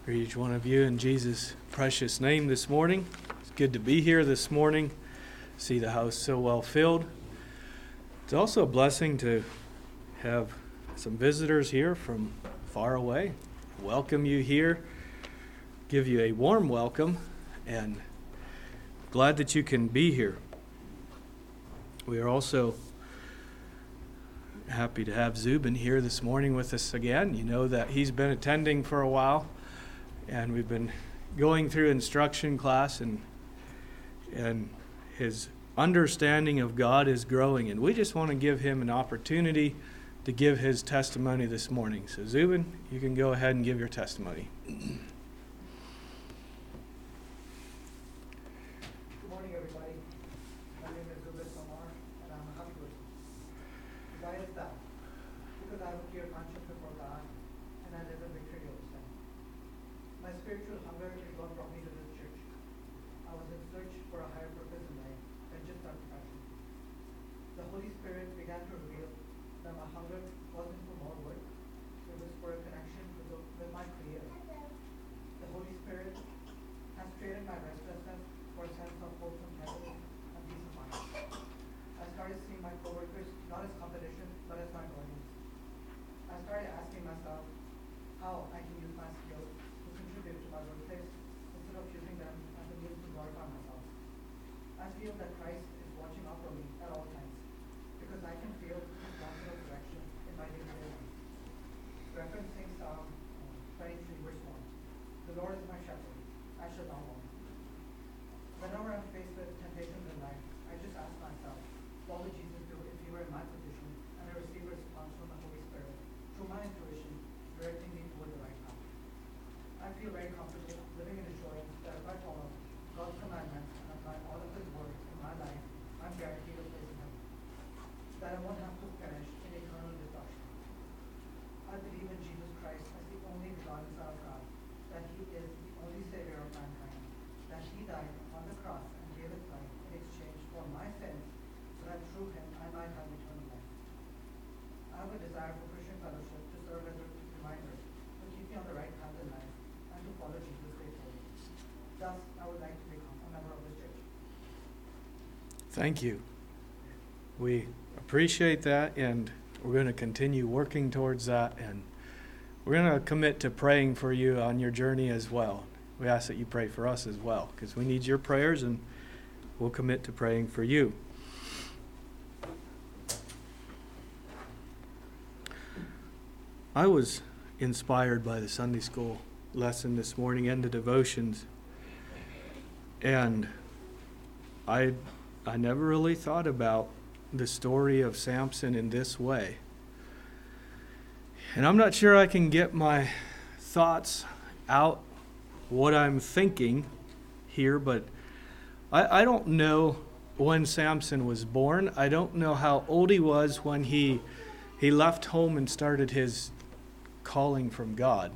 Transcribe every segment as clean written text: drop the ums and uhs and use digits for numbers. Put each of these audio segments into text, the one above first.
Greet each one of you in Jesus' precious name this morning. It's good to be here this morning. See the house so well filled. It's also a blessing to have some visitors here from far away. Welcome you here. Give you a warm welcome and glad that you can be here. We are also happy to have Zubin here this morning with us again. You know that he's been attending for a while, and we've been going through instruction class, and his understanding of God is growing, and we just want to give him an opportunity to give his testimony this morning. So Zubin, you can go ahead and give your testimony. Thank you. We appreciate that, and we're going to continue working towards that, and we're going to commit to praying for you on your journey as well. We ask that you pray for us as well, because we need your prayers, and we'll commit to praying for you. I was inspired by the Sunday school lesson this morning and the devotions, and I never really thought about the story of Samson in this way. And I'm not sure I can get my thoughts out, what I'm thinking here, but I don't know when Samson was born. I don't know how old he was when he left home and started his calling from God.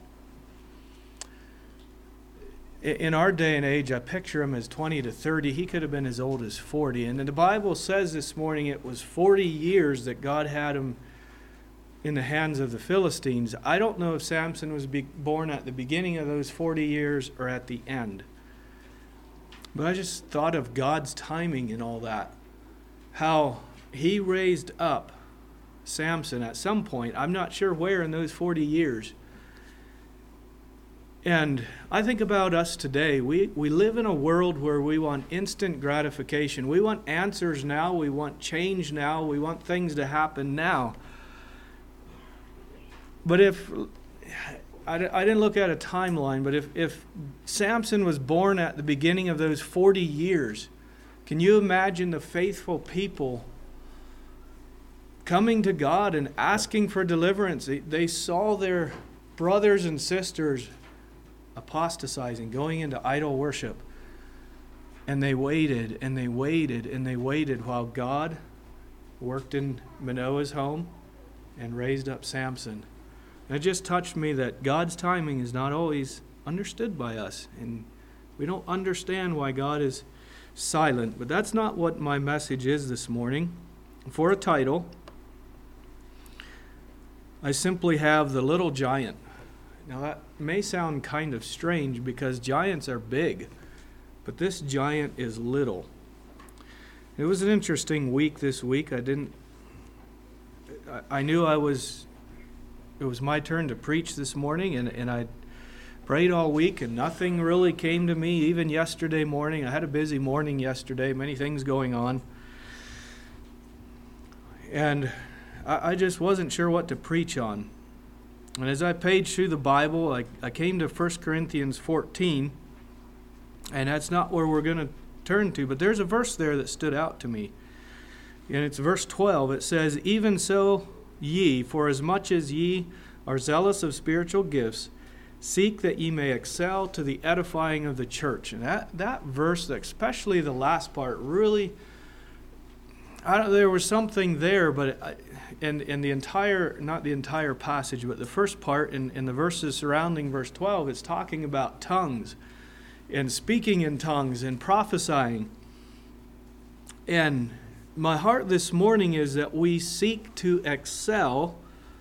In our day and age, I picture him as 20 to 30. He could have been as old as 40. And the Bible says this morning it was 40 years that God had him in the hands of the Philistines. I don't know if Samson was born at the beginning of those 40 years or at the end. But I just thought of God's timing in all that. How he raised up Samson at some point. I'm not sure where in those 40 years. And I think about us today. We live in a world where we want instant gratification. We want answers now. We want change now. We want things to happen now. But if, I didn't look at a timeline, but if Samson was born at the beginning of those 40 years, can you imagine the faithful people coming to God and asking for deliverance? They saw their brothers and sisters apostatizing, going into idol worship. And they waited, and they waited, and they waited while God worked in Manoah's home and raised up Samson. And it just touched me that God's timing is not always understood by us. And we don't understand why God is silent. But that's not what my message is this morning. For a title, I simply have The Little Giant. Now that may sound kind of strange because giants are big, but this giant is little. It was an interesting week this week. I knew it was my turn to preach this morning, and I prayed all week and nothing really came to me. Even yesterday morning, I had a busy morning yesterday, many things going on. And I just wasn't sure what to preach on. And as I paged through the Bible, I came to 1 Corinthians 14, and that's not where we're going to turn to, but there's a verse there that stood out to me. And it's verse 12. It says, "Even so ye, for as much as ye are zealous of spiritual gifts, seek that ye may excel to the edifying of the church." And that verse, especially the last part, really, there was something there, but in the entire, not the entire passage, but the first part in the verses surrounding verse 12, it's talking about tongues and speaking in tongues and prophesying. And my heart this morning is that we seek to excel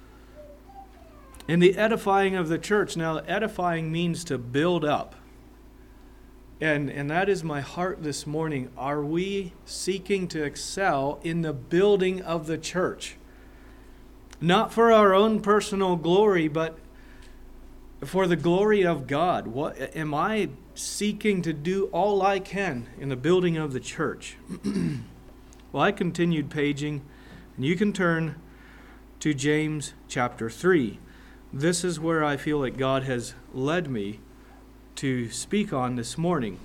in the edifying of the church. Now, edifying means to build up. And that is my heart this morning. Are we seeking to excel in the building of the church? Not for our own personal glory, but for the glory of God. What am I seeking to do all I can in the building of the church? Well, I continued paging, and you can turn to James chapter 3. This is where I feel like God has led me to speak on this morning.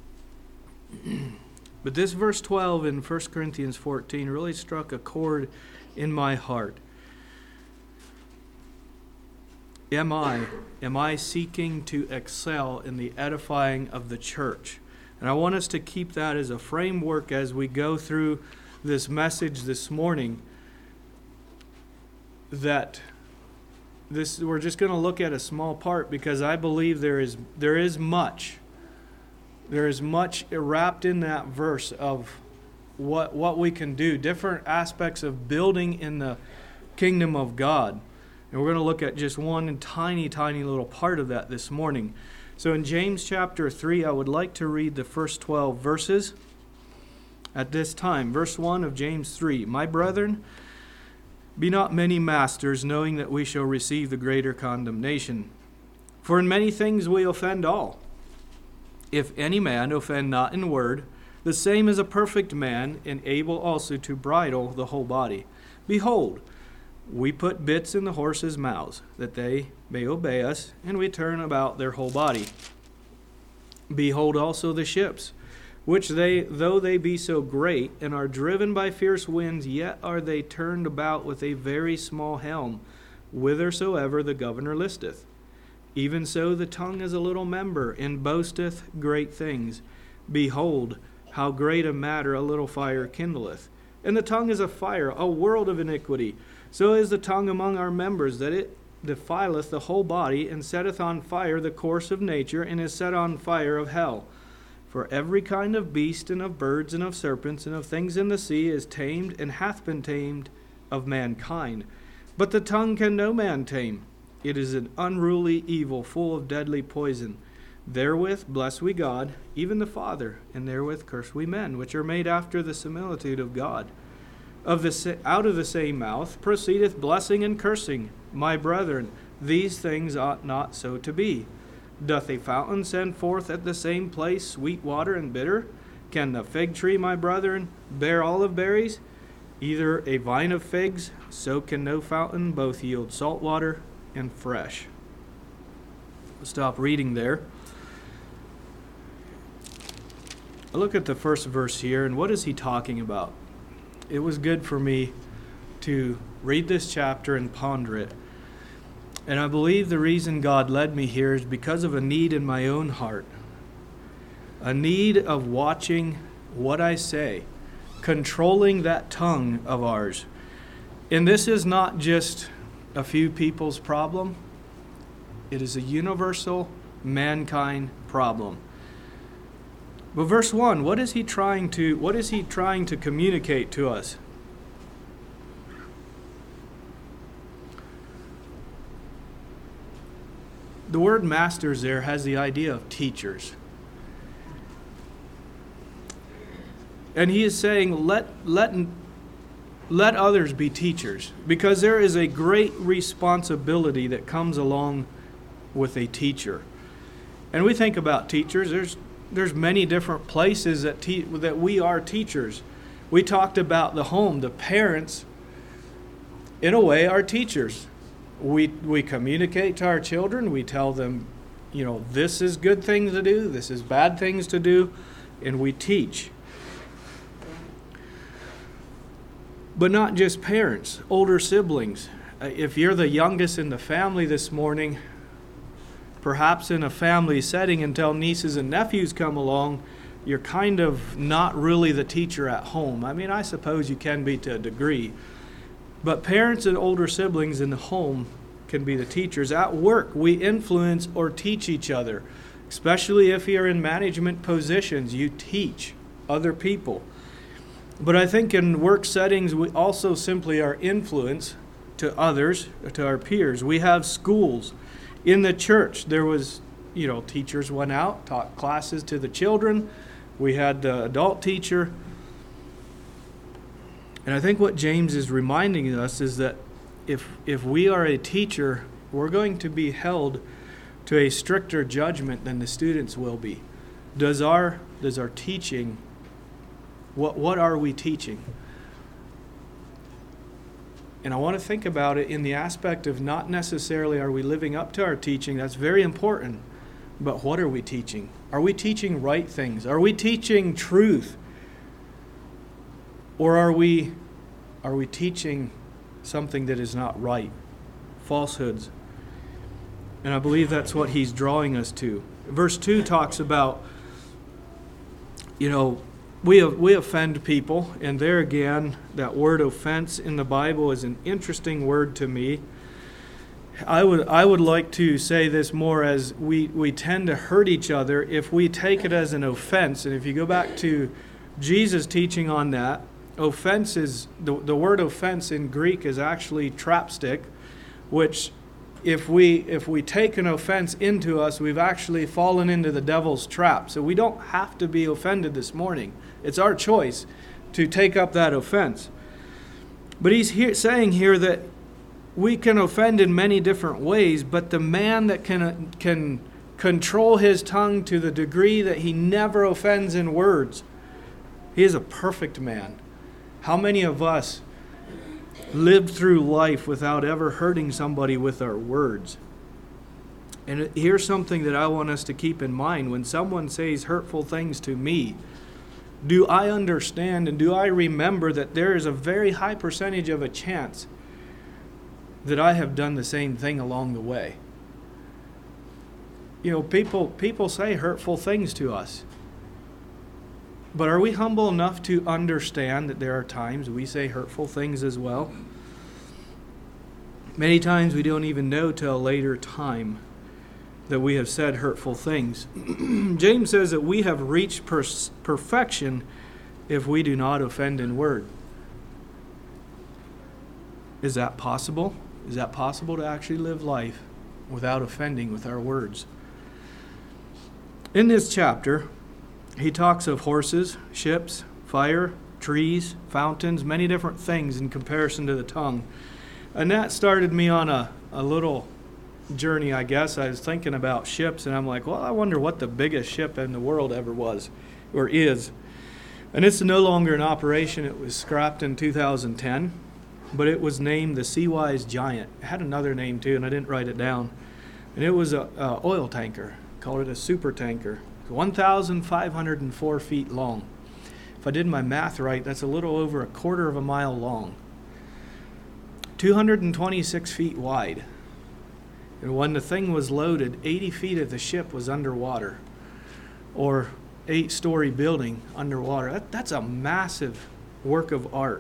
But this verse 12 in 1 Corinthians 14 really struck a chord in my heart. Am I seeking to excel in the edifying of the church? And I want us to keep that as a framework as we go through this message this morning, that we're just going to look at a small part, because I believe there is much wrapped in that verse of what we can do, different aspects of building in the kingdom of God. And we're going to look at just one tiny little part of that this morning. So in James chapter 3, I would like to read the first 12 verses at this time. Verse 1 of James 3, "My brethren, be not many masters, knowing that we shall receive the greater condemnation. For in many things we offend all. If any man offend not in word, the same is a perfect man, and able also to bridle the whole body. Behold, we put bits in the horses' mouths, that they may obey us, and we turn about their whole body. Behold also the ships, which though they be so great, and are driven by fierce winds, yet are they turned about with a very small helm, whithersoever the governor listeth. Even so the tongue is a little member, and boasteth great things. Behold, how great a matter a little fire kindleth. And the tongue is a fire, a world of iniquity. So is the tongue among our members, that it defileth the whole body, and setteth on fire the course of nature, and is set on fire of hell. For every kind of beast, and of birds, and of serpents, and of things in the sea is tamed, and hath been tamed of mankind. But the tongue can no man tame. It is an unruly evil, full of deadly poison. Therewith bless we God, even the Father, and therewith curse we men, which are made after the similitude of God. Out of the same mouth proceedeth blessing and cursing. My brethren, these things ought not so to be. Doth a fountain send forth at the same place sweet water and bitter? Can the fig tree, my brethren, bear olive berries? Either a vine of figs, so can no fountain both yield salt water and fresh. I'll stop reading there. I look at the first verse here, and what is he talking about? It was good for me to read this chapter and ponder it. And I believe the reason God led me here is because of a need in my own heart. A need of watching what I say, controlling that tongue of ours. And this is not just a few people's problem. It is a universal mankind problem. But verse 1, what is he trying to communicate to us? the word masters there has the idea of teachers. And he is saying, let others be teachers, because there is a great responsibility that comes along with a teacher. And we think about teachers, there's many different places that we are teachers. We talked about the home. The parents, in a way, are teachers. We communicate to our children. We tell them, this is good things to do, this is bad things to do, and we teach. But not just parents, older siblings. If you're the youngest in the family this morning, perhaps in a family setting until nieces and nephews come along, you're kind of not really the teacher at home. I mean, I suppose you can be to a degree. But parents and older siblings in the home can be the teachers. At work, we influence or teach each other. Especially if you're in management positions, you teach other people. But I think in work settings, we also simply are influence to others, to our peers. We have schools. In the church, there was, teachers went out, taught classes to the children. We had the adult teacher. And I think what James is reminding us is that if we are a teacher, we're going to be held to a stricter judgment than the students will be. Does our teaching, what are we teaching? And I want to think about it in the aspect of not necessarily are we living up to our teaching. That's very important. But what are we teaching? Are we teaching right things? Are we teaching truth? Or are we teaching something that is not right? Falsehoods. And I believe that's what he's drawing us to. Verse 2 talks about, we offend people, and there again, that word offense in the Bible is an interesting word to me. I would like to say this more as we tend to hurt each other if we take it as an offense. And if you go back to Jesus' teaching on that, offense is, the word offense in Greek is actually trapstick, which if we take an offense into us, we've actually fallen into the devil's trap. So we don't have to be offended this morning. It's our choice to take up that offense. But he's saying here that we can offend in many different ways, but the man that can control his tongue to the degree that he never offends in words, he is a perfect man. How many of us lived through life without ever hurting somebody with our words? And here's something that I want us to keep in mind. When someone says hurtful things to me, do I understand and do I remember that there is a very high percentage of a chance that I have done the same thing along the way? People say hurtful things to us. But are we humble enough to understand that there are times we say hurtful things as well? Many times we don't even know till a later time that we have said hurtful things. James says that we have reached perfection if we do not offend in word. Is that possible? Is that possible to actually live life without offending with our words? In this chapter, he talks of horses, ships, fire, trees, fountains, many different things in comparison to the tongue. And that started me on a little journey, I guess. I was thinking about ships, and I'm like, well, I wonder what the biggest ship in the world ever was, or is. And it's no longer in operation. It was scrapped in 2010, but it was named the Seawise Giant. It had another name too, and I didn't write it down. And it was an oil tanker. Called it a super tanker. 1,504 feet long. If I did my math right, that's a little over a quarter of a mile long. 226 feet wide. And when the thing was loaded, 80 feet of the ship was underwater, or 8-story building underwater. That's a massive work of art.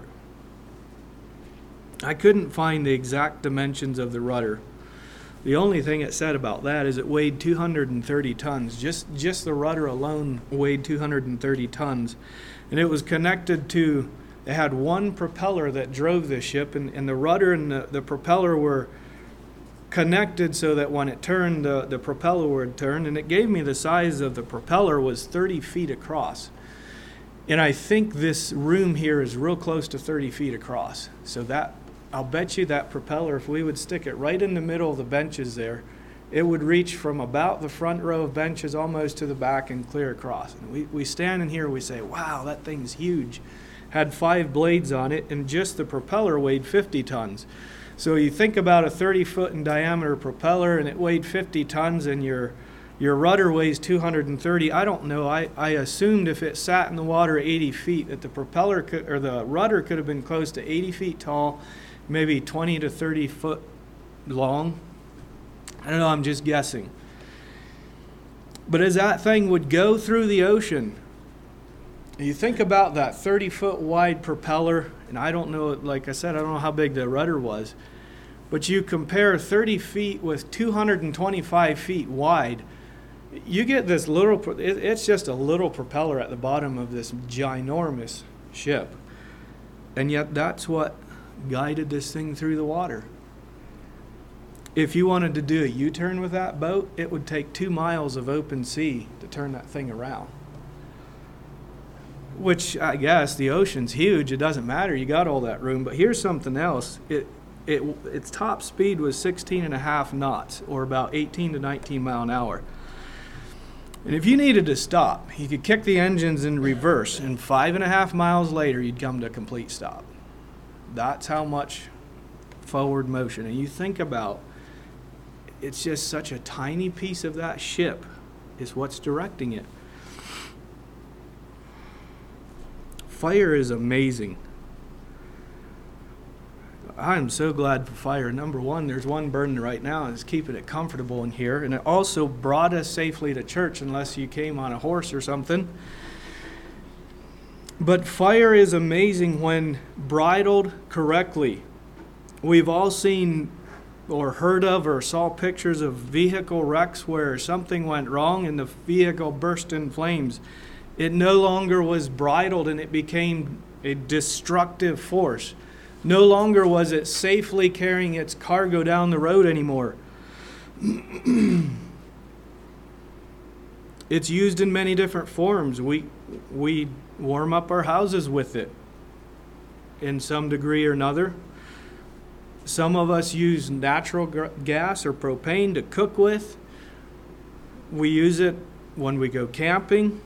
I couldn't find the exact dimensions of the rudder. The only thing it said about that is it weighed 230 tons. Just the rudder alone weighed 230 tons. And it was connected to, it had one propeller that drove the ship, and the rudder and the propeller were connected so that when it turned, the propeller would turn, and it gave me the size of the propeller was 30 feet across. And I think this room here is real close to 30 feet across. So that, I'll bet you that propeller, if we would stick it right in the middle of the benches there, it would reach from about the front row of benches almost to the back and clear across. And we stand in here, we say, wow, that thing's huge. Had 5 blades on it, and just the propeller weighed 50 tons. So you think about a 30-foot in diameter propeller, and it weighed 50 tons, and your rudder weighs 230. I don't know. I assumed if it sat in the water 80 feet that the propeller could, or the rudder could have been close to 80 feet tall, maybe 20 to 30 foot long. I don't know. I'm just guessing. But as that thing would go through the ocean, you think about that 30-foot wide propeller, and I don't know, like I said, I don't know how big the rudder was, but you compare 30 feet with 225 feet wide, you get this little, it's just a little propeller at the bottom of this ginormous ship. And yet that's what guided this thing through the water. If you wanted to do a U-turn with that boat, it would take 2 miles of open sea to turn that thing around. Which, I guess, the ocean's huge. It doesn't matter. You got all that room. But here's something else. Its top speed was 16.5 knots, or about 18 to 19 mile an hour. And if you needed to stop, you could kick the engines in reverse, and 5.5 miles later, you'd come to a complete stop. That's how much forward motion. And you think about, it's just such a tiny piece of that ship is what's directing it. Fire is amazing. I'm so glad for fire. Number one, there's one burning right now, and it's keeping it comfortable in here. And it also brought us safely to church, unless you came on a horse or something. But fire is amazing when bridled correctly. We've all seen or heard of or saw pictures of vehicle wrecks where something went wrong and the vehicle burst in flames. It no longer was bridled, and it became a destructive force. No longer was it safely carrying its cargo down the road anymore. It's used in many different forms. We warm up our houses with it in some degree or another. Some of us use natural gas or propane to cook with. We use it when we go camping.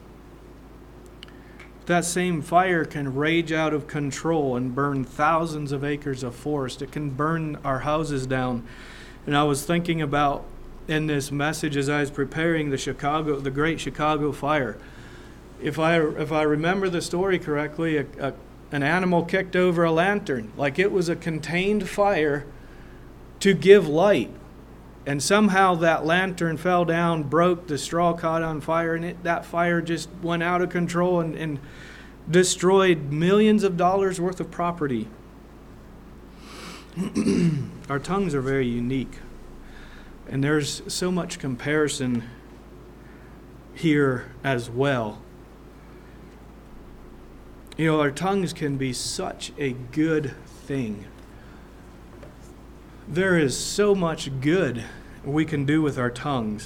That same fire can rage out of control and burn thousands of acres of forest. It can burn our houses down. And I was thinking about, in this message as I was preparing, the Great Chicago Fire. If I remember the story correctly, an animal kicked over a lantern, like it was a contained fire to give light. And somehow that lantern fell down, broke, the straw caught on fire, and that fire just went out of control and destroyed millions of dollars worth of property. Our tongues are very unique. And there's so much comparison here as well. You know, our tongues can be such a good thing. There is so much good we can do with our tongues.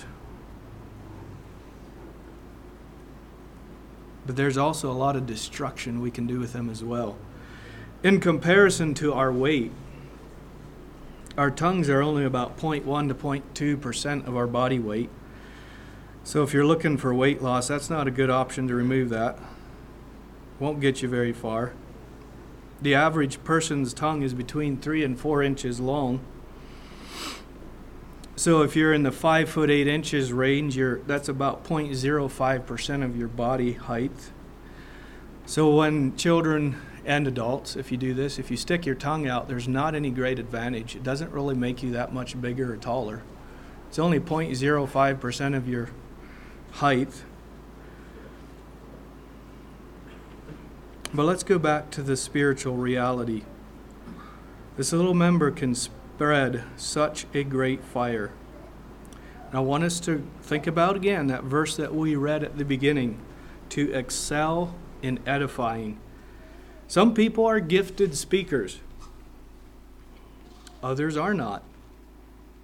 But there's also a lot of destruction we can do with them as well. In comparison to our weight, our tongues are only about 0.1 to 0.2% of our body weight. So if you're looking for weight loss, that's not a good option to remove that. Won't get you very far. The average person's tongue is between 3 and 4 inches long. So if you're in the 5 foot 8 inches range, that's about 0.05% of your body height. So when children and adults, if you do this, if you stick your tongue out, there's not any great advantage. It doesn't really make you that much bigger or taller. It's only 0.05% of your height. But let's go back to the spiritual reality. This little member can spread such a great fire. And I want us to think about again that verse that we read at the beginning, to excel in edifying. Some people are gifted speakers. Others are not.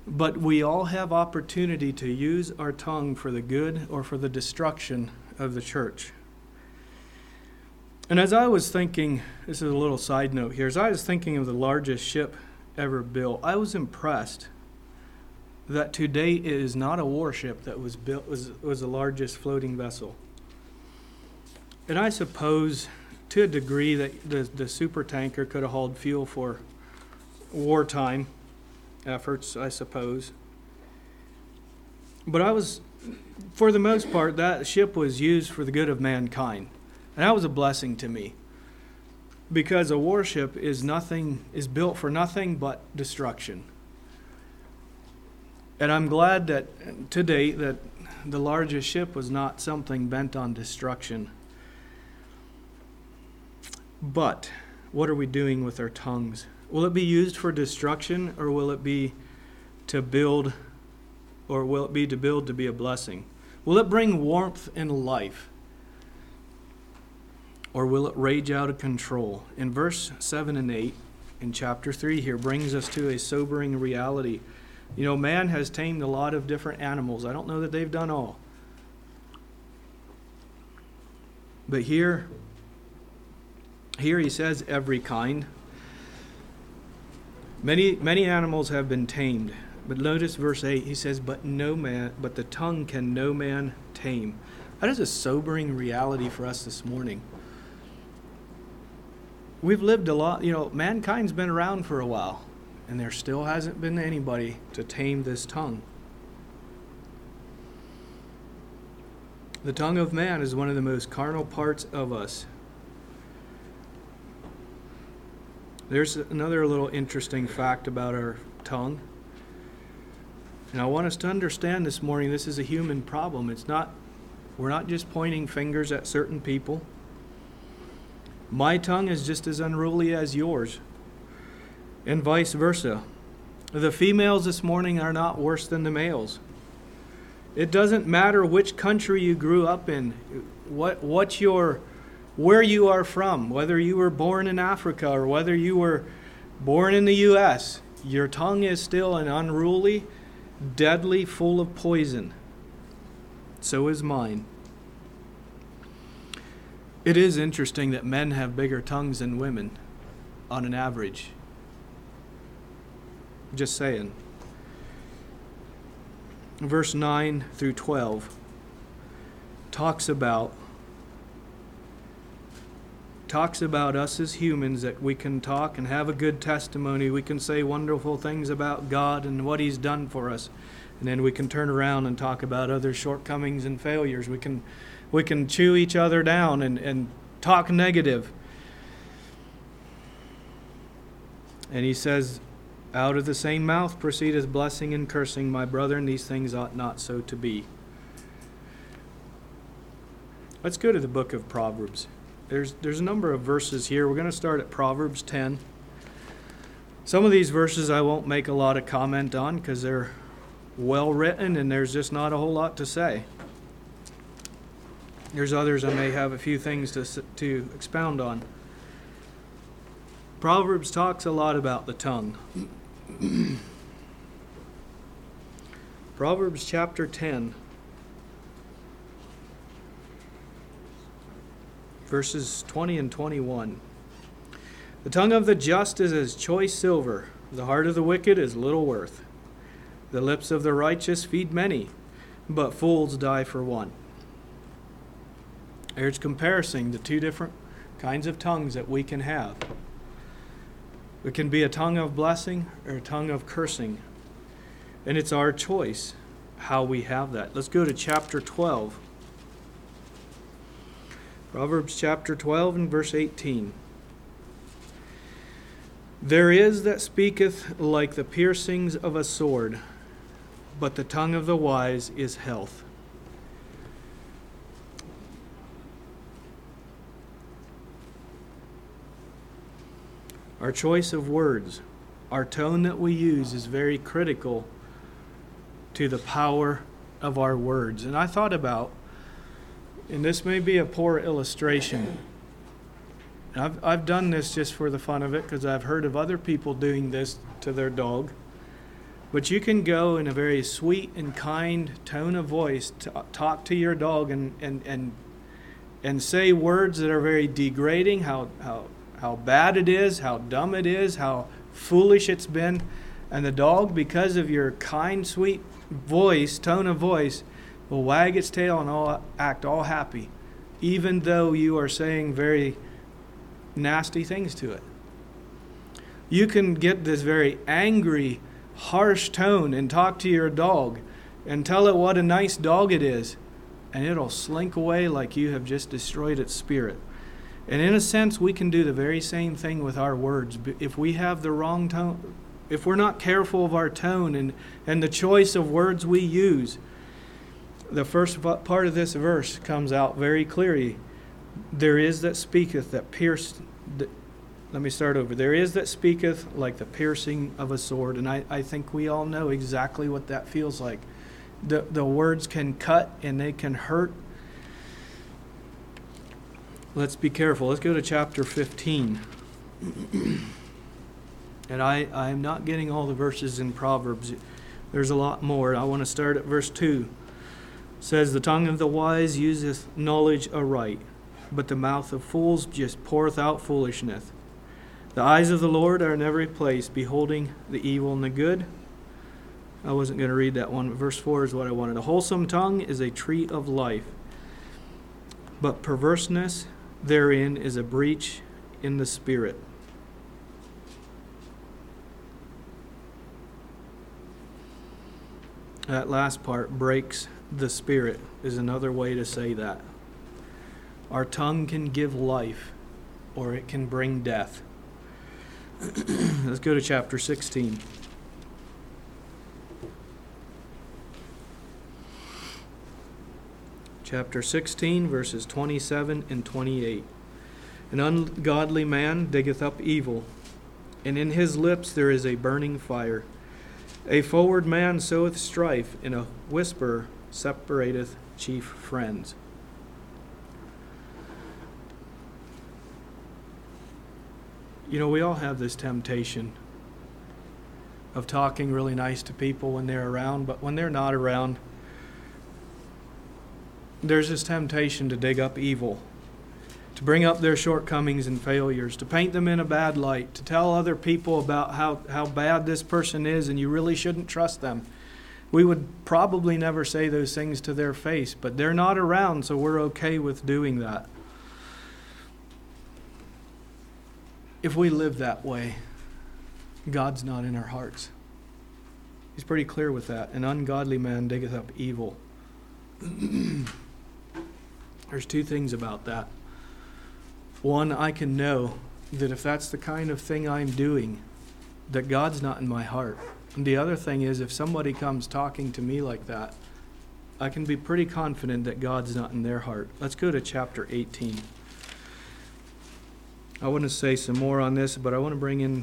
But we all have opportunity to use our tongue for the good or for the destruction of the church. And as I was thinking, this is a little side note here, as I was thinking of the largest ship ever built, I was impressed that to date it is not a warship that was built, was the largest floating vessel. And I suppose to a degree that the super tanker could have hauled fuel for wartime efforts, I suppose. But for the most part, that ship was used for the good of mankind. And that was a blessing to me. Because a warship is built for nothing but destruction. And I'm glad that to date that the largest ship was not something bent on destruction. But what are we doing with our tongues? Will it be used for destruction, or will it be to build, or will it be to build to be a blessing? Will it bring warmth and life, or will it rage out of control? In verse 7 and 8 in chapter 3 here brings us to a sobering reality. You know, man has tamed a lot of different animals. I don't know that they've done all. But here he says every kind. Many animals have been tamed. But notice verse 8, he says, but the tongue can no man tame. That is a sobering reality for us this morning. We've lived a lot, mankind's been around for a while, and there still hasn't been anybody to tame this tongue. The tongue of man is one of the most carnal parts of us. There's another little interesting fact about our tongue. And I want us to understand this morning, this is a human problem. We're not just pointing fingers at certain people. My tongue is just as unruly as yours, and vice versa. The females this morning are not worse than the males. It doesn't matter which country you grew up in, where you are from, whether you were born in Africa or whether you were born in the U.S., your tongue is still an unruly, deadly, full of poison. So is mine. It is interesting that men have bigger tongues than women on an average. Just saying. Verse 9 through 12 talks about us as humans, that we can talk and have a good testimony. We can say wonderful things about God and what He's done for us. And then we can turn around and talk about other shortcomings and failures. We can chew each other down and talk negative. And he says, out of the same mouth proceedeth blessing and cursing, my brethren, these things ought not so to be. Let's go to the book of Proverbs. There's a number of verses here. We're going to start at Proverbs 10. Some of these verses I won't make a lot of comment on because they're well written and there's just not a whole lot to say. There's others I may have a few things to expound on. Proverbs talks a lot about the tongue. Proverbs chapter 10. Verses 20 and 21. The tongue of the just is as choice silver. The heart of the wicked is little worth. The lips of the righteous feed many, but fools die for one. There's comparison the two different kinds of tongues that we can have. It can be a tongue of blessing or a tongue of cursing. And it's our choice how we have that. Let's go to chapter 12. Proverbs chapter 12 and verse 18. There is that speaketh like the piercings of a sword, but the tongue of the wise is health. Our choice of words, our tone that we use is very critical to the power of our words. And I thought about, and this may be a poor illustration. I've done this just for the fun of it because I've heard of other people doing this to their dog. But you can go in a very sweet and kind tone of voice to talk to your dog and say words that are very degrading, how bad it is, how dumb it is, how foolish it's been. And the dog, because of your kind, sweet voice, tone of voice, will wag its tail and act all happy, even though you are saying very nasty things to it. You can get this very angry, harsh tone and talk to your dog and tell it what a nice dog it is, and it'll slink away like you have just destroyed its spirit. And in a sense, we can do the very same thing with our words. If we have the wrong tone, if we're not careful of our tone and the choice of words we use, the first part of this verse comes out very clearly. There is that speaketh that pierced. Let me start over. There is that speaketh like the piercing of a sword. And I think we all know exactly what that feels like. The words can cut and they can hurt. Let's be careful. Let's go to chapter 15. And I'm not getting all the verses in Proverbs. There's a lot more. I want to start at verse 2. It says, the tongue of the wise useth knowledge aright, but the mouth of fools just poureth out foolishness. The eyes of the Lord are in every place, beholding the evil and the good. I wasn't going to read that one, but verse 4 is what I wanted. A wholesome tongue is a tree of life, but perverseness therein is a breach in the spirit. That last part, breaks the spirit, is another way to say that. Our tongue can give life, or it can bring death. Let's go to chapter 16. Chapter 16, verses 27 and 28. An ungodly man diggeth up evil, and in his lips there is a burning fire. A forward man soweth strife, and a whisper separateth chief friends. You know, we all have this temptation of talking really nice to people when they're around, but when they're not around, there's this temptation to dig up evil, to bring up their shortcomings and failures, to paint them in a bad light, to tell other people about how bad this person is and you really shouldn't trust them. We would probably never say those things to their face, but they're not around, so we're okay with doing that. If we live that way, God's not in our hearts. He's pretty clear with that. An ungodly man diggeth up evil. There's two things about that. One, I can know that if that's the kind of thing I'm doing, that God's not in my heart. And the other thing is, if somebody comes talking to me like that, I can be pretty confident that God's not in their heart. Let's go to chapter 18. I want to say some more on this, but I want to bring in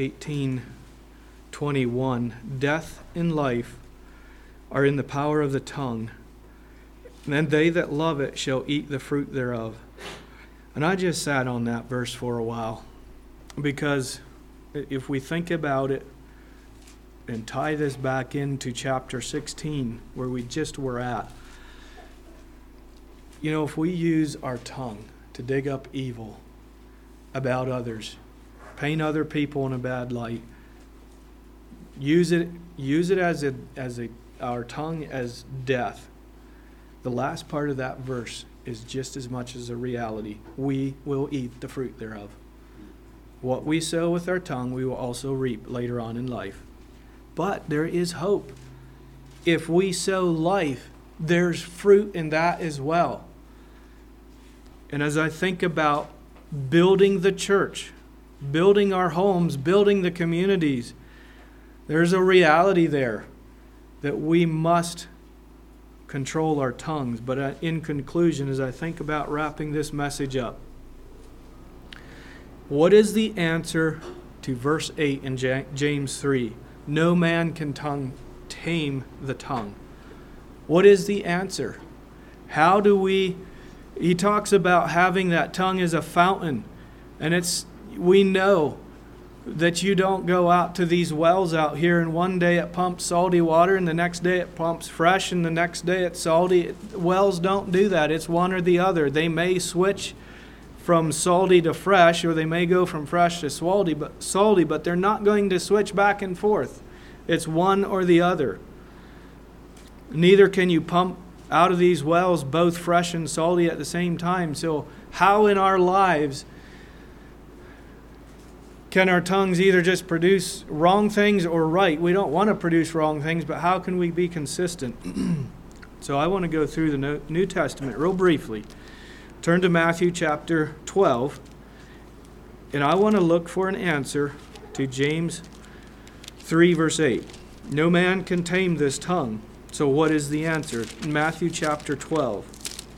18:21. Death and life are in the power of the tongue, and they that love it shall eat the fruit thereof. And I just sat on that verse for a while, because if we think about it and tie this back into chapter 16, where we just were at, you know, if we use our tongue to dig up evil about others, paint other people in a bad light, use it as our tongue as death. The last part of that verse is just as much as a reality. We will eat the fruit thereof. What we sow with our tongue, we will also reap later on in life. But there is hope. If we sow life, there's fruit in that as well. And as I think about building the church, building our homes, building the communities, there's a reality there that we must control our tongues. But in conclusion, as I think about wrapping this message up, what is the answer to verse 8 in James 3? No man can tame the tongue. What is the answer? How do we... He talks about having that tongue as a fountain. And we know That you don't go out to these wells out here and one day it pumps salty water and the next day it pumps fresh and the next day it's salty. Wells don't do that. It's one or the other. They may switch from salty to fresh, or they may go from fresh to salty, but they're not going to switch back and forth. It's one or the other. Neither can you pump out of these wells both fresh and salty at the same time. So how in our lives can our tongues either just produce wrong things or right? We don't want to produce wrong things, but how can we be consistent? So I want to go through the New Testament real briefly. Turn to Matthew chapter 12, and I want to look for an answer to James 3, verse 8. No man can tame this tongue. So what is the answer? Matthew chapter 12.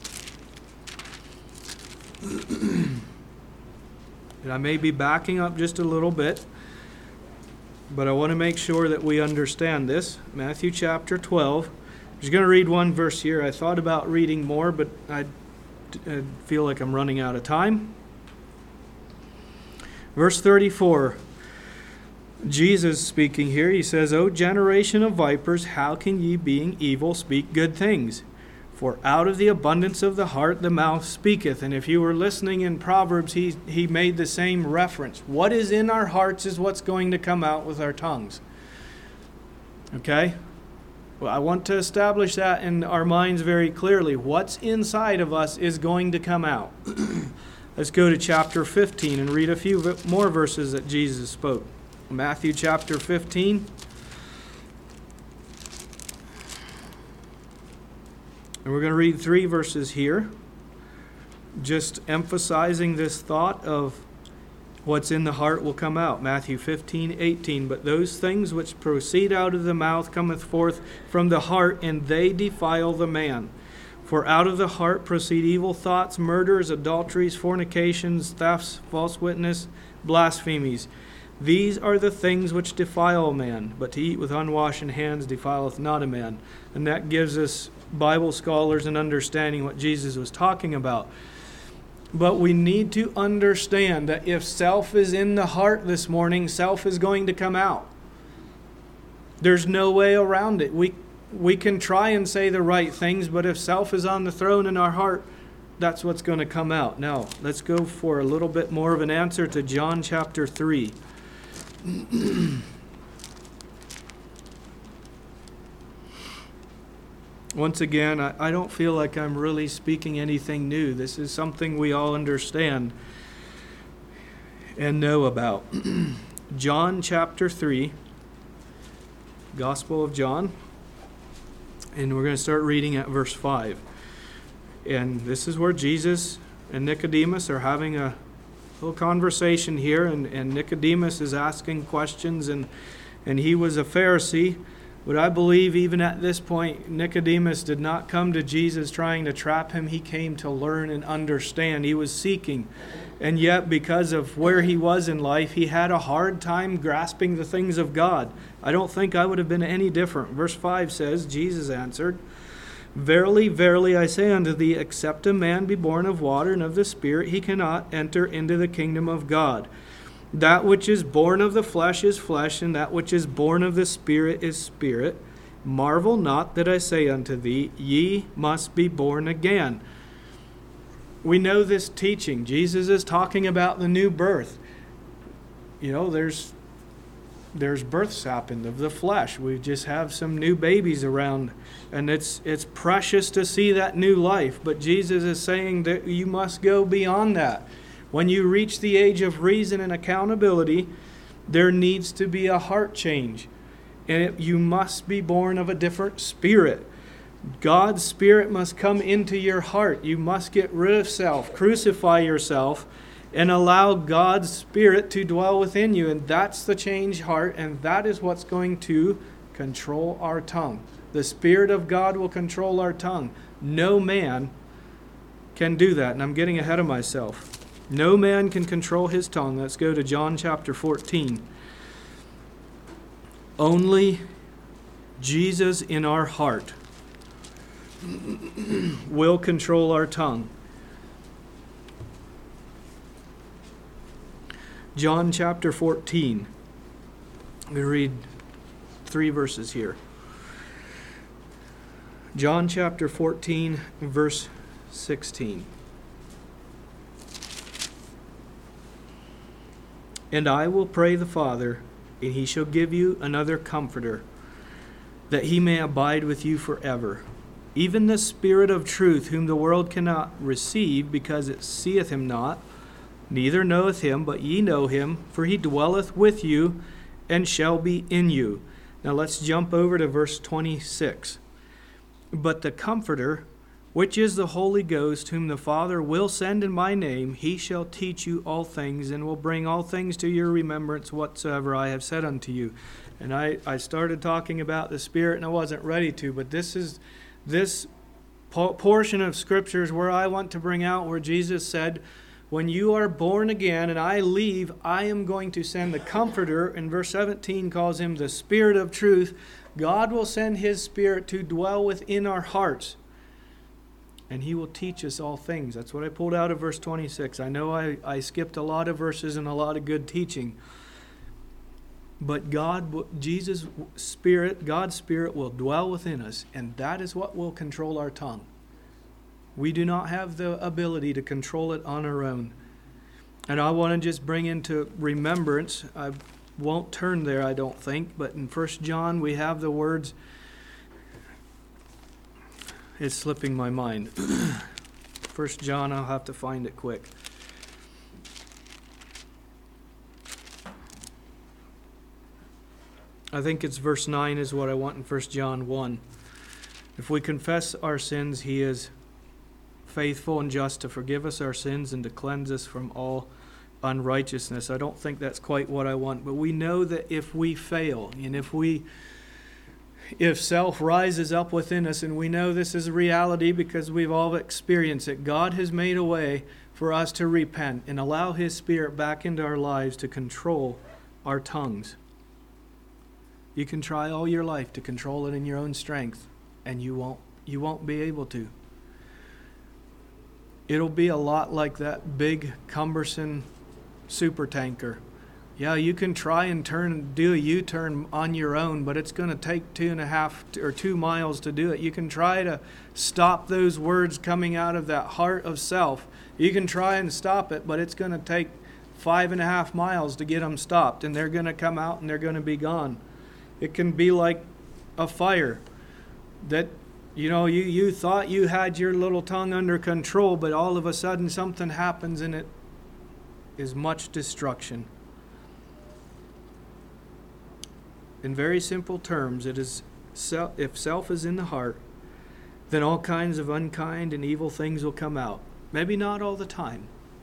And I may be backing up just a little bit, but I want to make sure that we understand this. Matthew chapter 12. I'm just going to read one verse here. I thought about reading more, but I feel like I'm running out of time. Verse 34. Jesus speaking here, he says, O generation of vipers, how can ye, being evil, speak good things? For out of the abundance of the heart the mouth speaketh. And if you were listening in Proverbs, he made the same reference. What is in our hearts is what's going to come out with our tongues. Okay? Well, I want to establish that in our minds very clearly. What's inside of us is going to come out. Let's go to chapter 15 and read a few more verses that Jesus spoke. Matthew chapter 15. And we're going to read 3 verses here, just emphasizing this thought of what's in the heart will come out. Matthew 15:18. But those things which proceed out of the mouth cometh forth from the heart, and they defile the man. For out of the heart proceed evil thoughts, murders, adulteries, fornications, thefts, false witness, blasphemies. These are the things which defile a man, but to eat with unwashen hands defileth not a man. And that gives us Bible scholars an understanding what Jesus was talking about. But we need to understand that if self is in the heart this morning, self is going to come out. There's no way around it. We can try and say the right things, but if self is on the throne in our heart, that's what's going to come out. Now, let's go for a little bit more of an answer to John chapter 3. Once again, I don't feel like I'm really speaking anything new. This is something we all understand and know about. John chapter 3, Gospel of John, and we're going to start reading at verse 5. And this is where Jesus and Nicodemus are having a little conversation here, and Nicodemus is asking questions, and he was a Pharisee. But I believe even at this point, Nicodemus did not come to Jesus trying to trap him. He came to learn and understand. He was seeking. And yet, because of where he was in life, he had a hard time grasping the things of God. I don't think I would have been any different. Verse 5 says, Jesus answered, Verily, verily, I say unto thee, except a man be born of water and of the Spirit, he cannot enter into the kingdom of God. That which is born of the flesh is flesh, and that which is born of the Spirit is spirit. Marvel not that I say unto thee, ye must be born again. We know this teaching. Jesus is talking about the new birth. You know, there's births happen of the flesh. We just have some new babies around, and it's precious to see that new life. But Jesus is saying that you must go beyond that. When you reach the age of reason and accountability, there needs to be a heart change. And you must be born of a different spirit. God's Spirit must come into your heart. You must get rid of self, crucify yourself, and allow God's Spirit to dwell within you. And that's the changed heart, and that is what's going to control our tongue. The Spirit of God will control our tongue. No man can do that, and I'm getting ahead of myself. No man can control his tongue. Let's go to John chapter 14. Only Jesus in our heart will control our tongue. John chapter 14. I'm going to read 3 verses here. John chapter 14, verse 16. And I will pray the Father, and he shall give you another Comforter, that he may abide with you forever. Even the Spirit of truth, whom the world cannot receive, because it seeth him not, neither knoweth him, but ye know him, for he dwelleth with you, and shall be in you. Now let's jump over to verse 26. But the Comforter, which is the Holy Ghost, whom the Father will send in my name, he shall teach you all things, and will bring all things to your remembrance whatsoever I have said unto you. And I started talking about the Spirit, and I wasn't ready to, but this portion of Scriptures where I want to bring out where Jesus said, when you are born again and I leave, I am going to send the Comforter, and verse 17 calls him the Spirit of truth. God will send his Spirit to dwell within our hearts, and he will teach us all things. That's what I pulled out of verse 26. I know I skipped a lot of verses and a lot of good teaching, but God's Spirit will dwell within us, and that is what will control our tongue. We do not have the ability to control it on our own. And I want to just bring into remembrance, I won't turn there, I don't think, but in 1 John we have the words, it's slipping my mind. 1 John, I'll have to find it quick. I think it's verse 9 is what I want in 1 John 1. If we confess our sins, he is faithful and just to forgive us our sins and to cleanse us from all unrighteousness. I don't think that's quite what I want, but we know that if we fail and if self rises up within us, and we know this is a reality because we've all experienced it, God has made a way for us to repent and allow his Spirit back into our lives to control our tongues. You can try all your life to control it in your own strength, and you won't be able to. It'll be a lot like that big, cumbersome super tanker. Yeah, you can try and do a U-turn on your own, but it's going to take 2.5 or 2 miles to do it. You can try to stop those words coming out of that heart of self. You can try and stop it, but it's going to take 5.5 miles to get them stopped, and they're going to come out and they're going to be gone. It can be like a fire that you thought you had your little tongue under control, but all of a sudden something happens and it is much destruction. In very simple terms, it is if self is in the heart, then all kinds of unkind and evil things will come out. Maybe not all the time.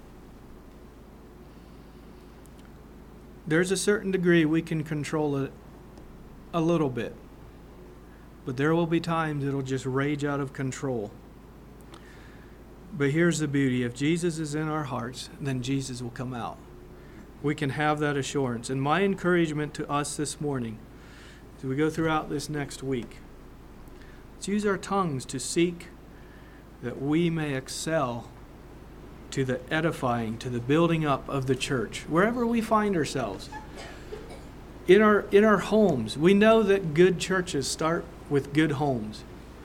There's a certain degree we can control it a little bit. But there will be times it'll just rage out of control. But here's the beauty. If Jesus is in our hearts, then Jesus will come out. We can have that assurance. And my encouragement to us this morning, as we go throughout this next week, let's use our tongues to seek that we may excel to the edifying, to the building up of the church, wherever we find ourselves. In our homes, we know that good churches start with good homes.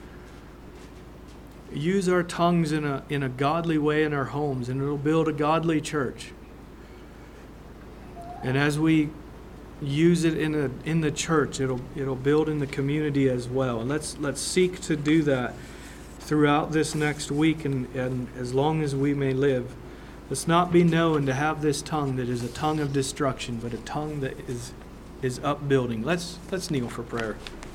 Use our tongues in a godly way in our homes, and it'll build a godly church. And as we use it in the church, it'll build in the community as well. And let's seek to do that throughout this next week and as long as we may live. Let's not be known to have this tongue that is a tongue of destruction, but a tongue that is upbuilding. Let's kneel for prayer.